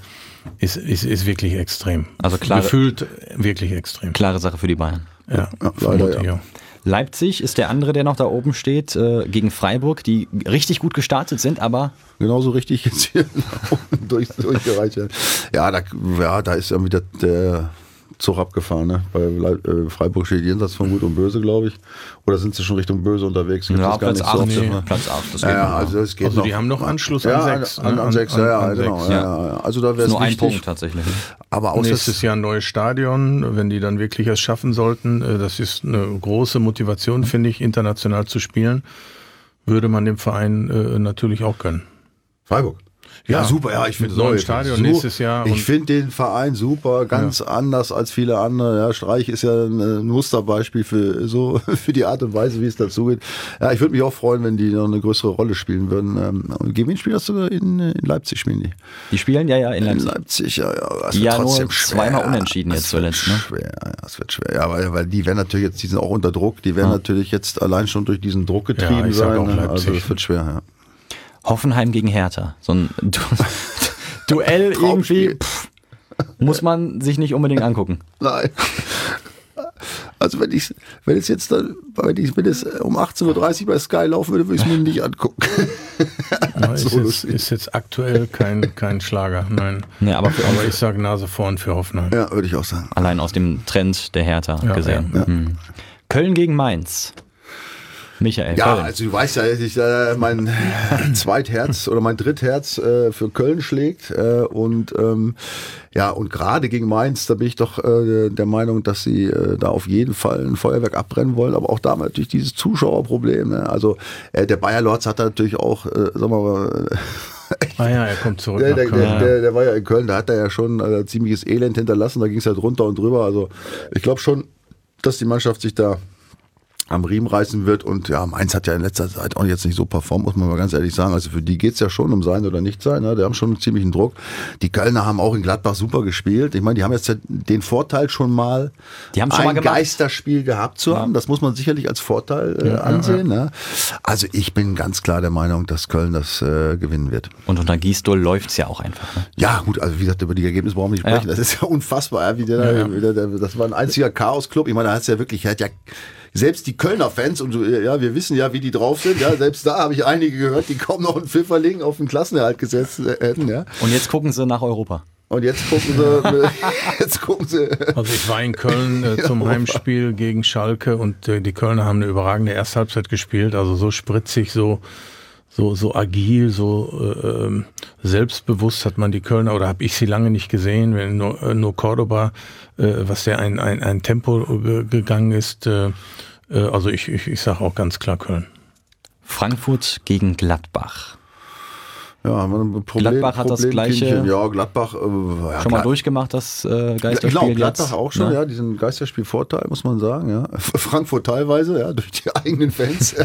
ist wirklich extrem. Also gefühlt wirklich extrem. Klare Sache für die Bayern. Ja, leider ja. Leipzig ist der andere, der noch da oben steht, gegen Freiburg, die richtig gut gestartet sind, aber... Genauso richtig jetzt hier durchgereicht werden. Ja, da ist irgendwie der Zug abgefahren, ne? Bei Freiburg steht jenseits von Gut und Böse, glaube ich. Oder sind sie schon Richtung Böse unterwegs? Ja, Platz 8. Platz 8, das geht noch. Also noch. Die haben noch Anschluss an 6. An 6, genau. Ja. Also da wäre es nur wichtig. Ein Punkt tatsächlich. Aber nächstes Jahr ein neues Stadion, wenn die dann wirklich es schaffen sollten, das ist eine große Motivation, finde ich, international zu spielen, würde man dem Verein natürlich auch gönnen. Freiburg? Ja, super, ja, ich finde neuen Stadion nächstes Jahr. Ich finde den Verein super, ganz anders als viele andere. Ja, Streich ist ja ein Musterbeispiel für die Art und Weise, wie es dazu geht. Ja, ich würde mich auch freuen, wenn die noch eine größere Rolle spielen würden. Gegen wen spielen das sogar in Leipzig spielen die? Die spielen ja in Leipzig. In Leipzig, ja. Das die ja nur zweimal unentschieden jetzt zuletzt. Ne? Das wird schwer. Ja, weil die werden natürlich jetzt, die sind auch unter Druck. Die werden natürlich jetzt allein schon durch diesen Druck getrieben sein. Also es wird schwer, ja. Hoffenheim gegen Hertha. So ein Duell irgendwie muss man sich nicht unbedingt angucken. Nein. Also wenn es um 18:30 Uhr bei Sky laufen würde, würde ich es mir nicht angucken. Ist jetzt aktuell kein Schlager, nein. Nee, aber ich sage Nase vorn für Hoffenheim. Ja, würde ich auch sagen. Allein aus dem Trend der Hertha gesehen. Ja. Mhm. Köln gegen Mainz. Michael. Ja, Köln. also du weißt ja, dass ich mein Zweitherz oder mein Drittherz für Köln schlägt und gerade gegen Mainz, da bin ich doch der Meinung, dass sie da auf jeden Fall ein Feuerwerk abbrennen wollen, aber auch da natürlich dieses Zuschauerproblem. Ne? Also der Bayer Lorz hat da natürlich auch, sagen wir mal, er kommt zurück nach Köln. Der war ja in Köln, da hat er ja schon ziemliches Elend hinterlassen, da ging es halt runter und drüber. Also ich glaube schon, dass die Mannschaft sich da am Riemen reißen wird und ja, Mainz hat ja in letzter Zeit auch jetzt nicht so performt, muss man mal ganz ehrlich sagen. Also für die geht's ja schon um sein oder nicht sein, ne? Die haben schon einen ziemlichen Druck. Die Kölner haben auch in Gladbach super gespielt. Ich meine, die haben jetzt den Vorteil schon mal ein Geisterspiel gehabt zu haben. Das muss man sicherlich als Vorteil ansehen. Ne? Also ich bin ganz klar der Meinung, dass Köln das gewinnen wird. Und unter Gisdol läuft's ja auch einfach. Ne? Ja gut, also wie gesagt, über die Ergebnisse brauchen wir nicht sprechen. Das ist ja unfassbar. Ja, das war ein einziger Chaos-Club. Ich meine, da hat es ja wirklich, selbst die Kölner Fans, und ja, wir wissen ja, wie die drauf sind, ja, selbst da habe ich einige gehört, die kaum noch einen Pfifferling auf den Klassenerhalt gesetzt hätten. Ja. Und jetzt gucken sie nach Europa. Und jetzt gucken sie. Also ich war in Köln zum Heimspiel gegen Schalke und die Kölner haben eine überragende Ersthalbzeit gespielt, also so spritzig, so agil, so selbstbewusst hat man die Kölner, oder habe ich sie lange nicht gesehen, wenn nur Cordoba, was der ein Tempo gegangen ist. Also ich sage auch ganz klar Köln. Frankfurt gegen Gladbach. Ja, ein Problem, Gladbach hat das gleiche. Ja, Gladbach schon mal durchgemacht, das Geisterspiel. Genau, Gladbach jetzt, auch schon, ne? ja, diesen Geisterspielvorteil, muss man sagen. Ja. Frankfurt teilweise, ja, durch die eigenen Fans,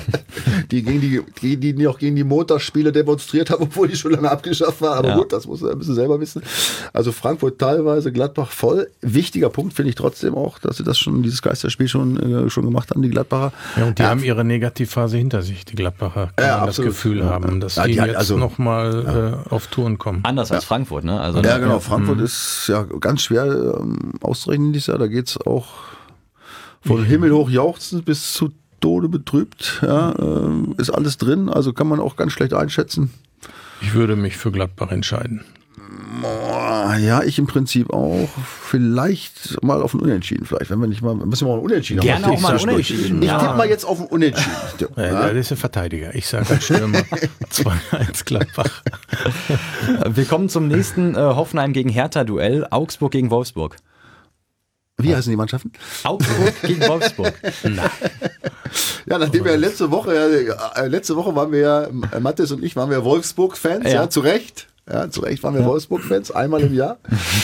die auch gegen die Montagsspiele demonstriert haben, obwohl die schon lange abgeschafft waren. Aber gut, das müssen sie selber wissen. Also Frankfurt teilweise, Gladbach voll. Wichtiger Punkt finde ich trotzdem auch, dass sie dieses Geisterspiel schon gemacht haben, die Gladbacher. Ja, und die haben ihre Negativphase hinter sich, die Gladbacher. Kann man das Gefühl haben, dass die jetzt also nochmal auf Touren kommen. Anders als Frankfurt, ne? Also, ja, genau. Frankfurt ist ja ganz schwer auszurechnen dieses Jahr. Da geht es auch von Himmel hoch jauchzend bis zu Tode betrübt. Ja, ist alles drin. Also kann man auch ganz schlecht einschätzen. Ich würde mich für Gladbach entscheiden. Ja, ich im Prinzip auch. Vielleicht mal auf ein Unentschieden. Vielleicht, wenn wir nicht mal, müssen wir mal ein Unentschieden Gerne haben. auch mal ein Unentschieden. Ich tippe mal jetzt auf ein Unentschieden. Das ist ein Verteidiger. Ich sage als Stürmer 2-1 Gladbach. Wir kommen zum nächsten Hoffenheim gegen Hertha-Duell. Augsburg gegen Wolfsburg. Wie heißen die Mannschaften? Augsburg gegen Wolfsburg. Nein. Ja, nachdem wir letzte Woche waren wir ja, Mathis und ich waren wir Wolfsburg-Fans, ja, zu Recht. Ja, zu Recht waren wir Wolfsburg-Fans, einmal im Jahr.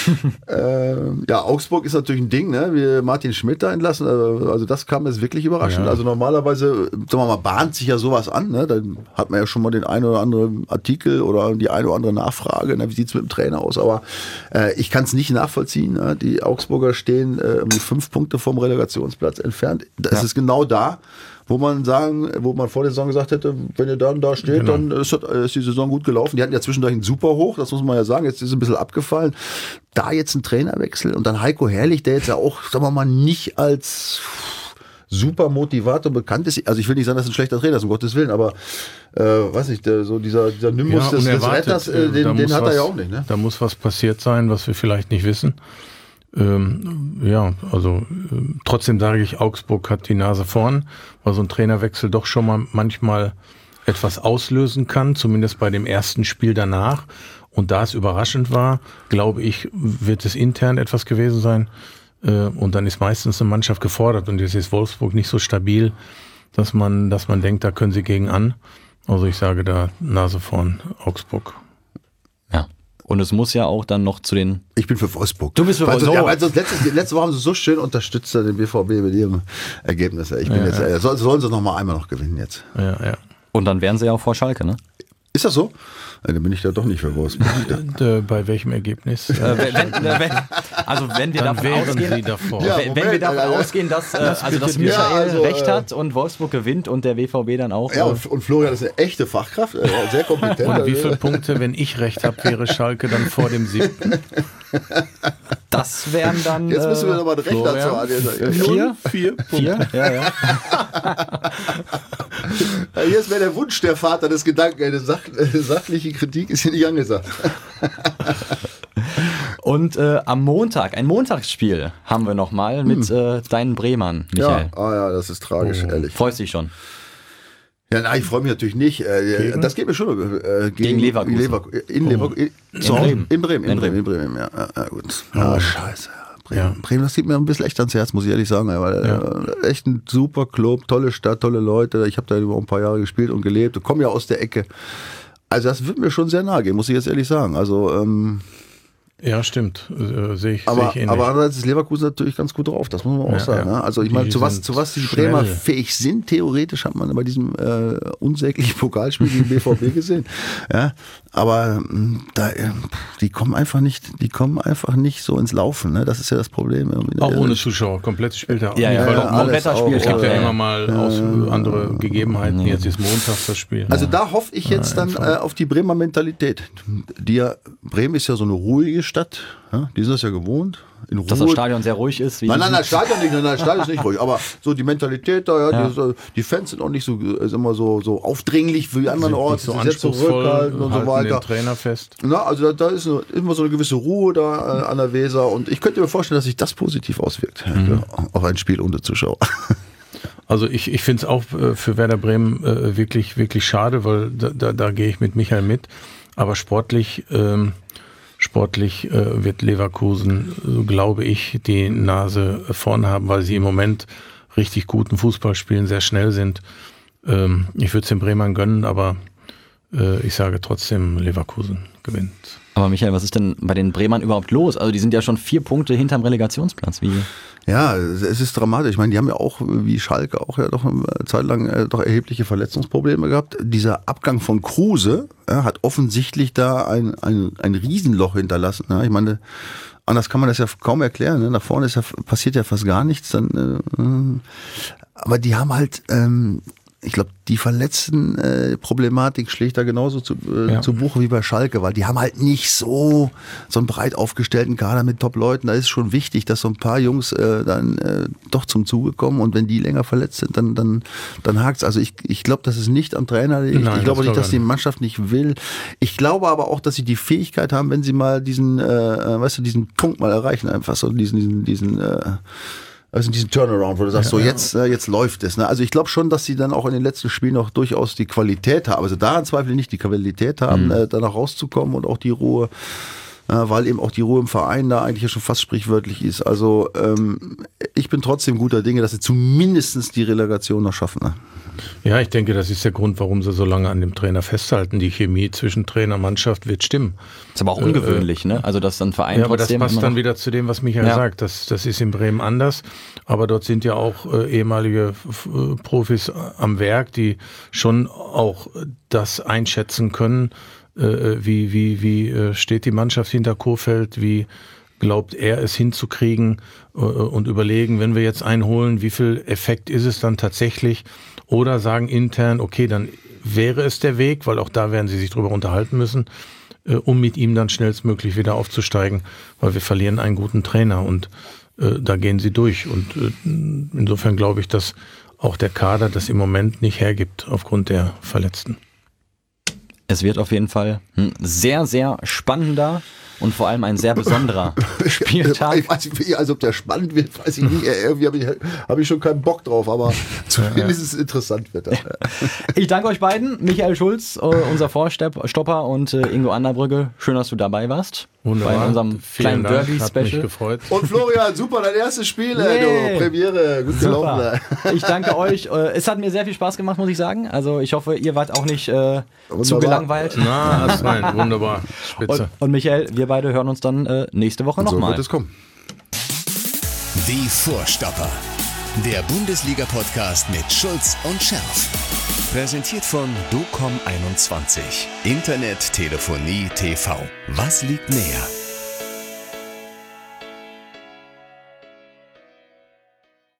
Ja, Augsburg ist natürlich ein Ding, ne? Wir Martin Schmidt da entlassen, also das kam jetzt wirklich überraschend. Ja. Also normalerweise, sagen wir mal, bahnt sich ja sowas an, ne? Da hat man ja schon mal den einen oder anderen Artikel oder die eine oder andere Nachfrage, ne? Wie sieht es mit dem Trainer aus? Aber ich kann es nicht nachvollziehen. Ne? Die Augsburger stehen 5 Punkte vom Relegationsplatz entfernt. Das ist genau da, wo man vor der Saison gesagt hätte, wenn ihr dann da steht, dann ist die Saison gut gelaufen. Die hatten ja zwischendurch einen super hoch, das muss man ja sagen, jetzt ist es ein bisschen abgefallen. Da jetzt ein Trainerwechsel und dann Heiko Herrlich, der jetzt ja auch, sagen wir mal, nicht als super Motivator bekannt ist. Also ich will nicht sagen, dass er ein schlechter Trainer ist, um Gottes Willen, aber weiß nicht, dieser Nimbus des Retters, den hat er ja auch nicht. Ne? Da muss was passiert sein, was wir vielleicht nicht wissen. Trotzdem sage ich, Augsburg hat die Nase vorn, weil so ein Trainerwechsel doch schon mal manchmal etwas auslösen kann, zumindest bei dem ersten Spiel danach. Und da es überraschend war, glaube ich, wird es intern etwas gewesen sein. Und dann ist meistens eine Mannschaft gefordert und jetzt ist Wolfsburg nicht so stabil, dass man denkt, da können sie gegen an. Also ich sage da Nase vorn, Augsburg. Ja. Und es muss ja auch dann noch zu den... Ich bin für Wolfsburg. Du bist für Wolfsburg. Ja, letzte Woche haben sie so schön unterstützt, den BVB mit ihrem Ergebnis. Ich bin sollen sie noch mal einmal noch gewinnen jetzt. Ja. Und dann wären sie ja auch vor Schalke, ne? Ist das so? Dann bin ich da doch nicht für Wolfsburg. Bei welchem Ergebnis? Wenn wir davon ausgehen, wenn wir davon ausgehen, dass Michael recht hat und Wolfsburg gewinnt und der BVB dann auch. Ja, und Florian ist eine echte Fachkraft, sehr kompetent. Und wie viele Punkte, wenn ich recht habe, wäre Schalke dann vor dem 7.? Das wären dann... Jetzt müssen wir nochmal einen Rechner zu an. 4 Punkte. Ja. Hier wäre der Wunsch der Vater des Gedanken. Eine sachliche Kritik ist hier nicht angesagt. Und am Montag, ein Montagsspiel haben wir nochmal mit deinen Bremern, Michael. Ja, das ist tragisch, ehrlich. Freust dich schon? Ja, nein, ich freue mich natürlich nicht. Das geht mir schon gegen Leverkusen. In Bremen, ja gut. Scheiße. Bremen, das geht mir ein bisschen echt ans Herz, muss ich ehrlich sagen. Weil echt ein super Club, tolle Stadt, tolle Leute. Ich habe da über ein paar Jahre gespielt und gelebt. Ich komme ja aus der Ecke. Also das wird mir schon sehr nahe gehen, muss ich jetzt ehrlich sagen. Also ja, stimmt. Sehe ich ähnlich. Aber andererseits ist Leverkusen natürlich ganz gut drauf, das muss man auch sagen. Ja. Also ich meine, zu was die Bremer fähig sind, theoretisch hat man bei diesem unsäglichen Pokalspiel gegen BVB gesehen. Ja, aber die kommen einfach nicht so ins Laufen. Ne? Das ist ja das Problem. Auch ohne Zuschauer, komplettes Spiel. Kompletter Spiel. Es gibt ja immer mal andere Gegebenheiten. Jetzt ist montags das Spiel. Also da hoffe ich jetzt dann auf die Bremer Mentalität. Bremen ist ja so eine ruhige Stadt. Ja, die sind das ja gewohnt. In Ruhe. Dass das Stadion sehr ruhig ist. Nein, Stadion nicht, Stadion ist nicht ruhig. Aber so die Mentalität da, die Fans sind auch nicht so, ist immer so aufdringlich wie die anderen Orte. So anspruchsvoll und so weiter. Den Trainer fest. Na, also da ist immer so eine gewisse Ruhe da an der Weser. Und ich könnte mir vorstellen, dass sich das positiv auswirkt auf ein Spiel ohne Zuschauer. Also ich finde es auch für Werder Bremen wirklich, wirklich schade, weil da gehe ich mit Michael mit. Aber sportlich wird Leverkusen, glaube ich, die Nase vorn haben, weil sie im Moment richtig guten Fußball spielen, sehr schnell sind. Ich würde es den Bremern gönnen, aber ich sage trotzdem, Leverkusen gewinnt. Aber Michael, was ist denn bei den Bremern überhaupt los? Also die sind ja schon 4 Punkte hinterm Relegationsplatz. Wie? Ja, es ist dramatisch. Ich meine, die haben ja auch, wie Schalke, auch ja doch eine Zeit lang doch erhebliche Verletzungsprobleme gehabt. Dieser Abgang von Kruse hat offensichtlich da ein Riesenloch hinterlassen. Ja, ich meine, anders kann man das ja kaum erklären. Ne? Nach vorne passiert ja fast gar nichts. Aber die haben halt... ich glaube, die Verletzten-Problematik schlägt da genauso zu Buche wie bei Schalke, weil die haben halt nicht so einen breit aufgestellten Kader mit Top-Leuten. Da ist schon wichtig, dass so ein paar Jungs dann doch zum Zuge kommen und wenn die länger verletzt sind, dann hakt's. Also ich glaube, das ist nicht am Trainer. Ich glaube nicht, dass die Mannschaft nicht will. Ich glaube aber auch, dass sie die Fähigkeit haben, wenn sie mal diesen Punkt mal erreichen, einfach so diesen Turnaround, wo du sagst, jetzt läuft es. Ne? Also ich glaube schon, dass sie dann auch in den letzten Spielen noch durchaus die Qualität haben, also daran zweifle ich nicht, die Qualität haben, danach rauszukommen und auch die Ruhe, weil eben auch die Ruhe im Verein da eigentlich schon fast sprichwörtlich ist. Also ich bin trotzdem guter Dinge, dass sie zumindest die Relegation noch schaffen. Ne? Ja, ich denke, das ist der Grund, warum sie so lange an dem Trainer festhalten. Die Chemie zwischen Trainer und Mannschaft wird stimmen. Ist aber auch ungewöhnlich, ne? Also dass dann Verein aber das passt dann wieder zu dem, was Michael sagt. Das ist in Bremen anders. Aber dort sind ja auch ehemalige Profis am Werk, die schon auch das einschätzen können, wie steht die Mannschaft hinter Kohfeldt, wie glaubt er es hinzukriegen und überlegen, wenn wir jetzt einholen, wie viel Effekt ist es dann tatsächlich? Oder sagen intern, okay, dann wäre es der Weg, weil auch da werden sie sich drüber unterhalten müssen, um mit ihm dann schnellstmöglich wieder aufzusteigen, weil wir verlieren einen guten Trainer und da gehen sie durch. Und insofern glaube ich, dass auch der Kader das im Moment nicht hergibt aufgrund der Verletzten. Es wird auf jeden Fall ein sehr, sehr spannender und vor allem ein sehr besonderer Spieltag. Ich weiß nicht, also ob der spannend wird, weiß ich nicht. Irgendwie habe ich schon keinen Bock drauf, aber zumindest ist es interessant wird. Ich danke euch beiden, Michael Schulz, unser Vorstopper und Ingo Anderbrügge. Schön, dass du dabei warst. Wunderbar. Bei unserem kleinen Derby-Special. Gefreut. Und Florian, super, dein erstes Spiel, du, Premiere, gut gelaufen. Ich danke euch. Es hat mir sehr viel Spaß gemacht, muss ich sagen. Also ich hoffe, ihr wart auch nicht zu gelangweilt. Nein, wunderbar. Spitze. Und Michael, wir beide hören uns dann nächste Woche nochmal. So wird es kommen. Die Vorstopper. Der Bundesliga-Podcast mit Schulz und Scherf. Präsentiert von DOCOM21. Internet, Telefonie, TV. Was liegt näher?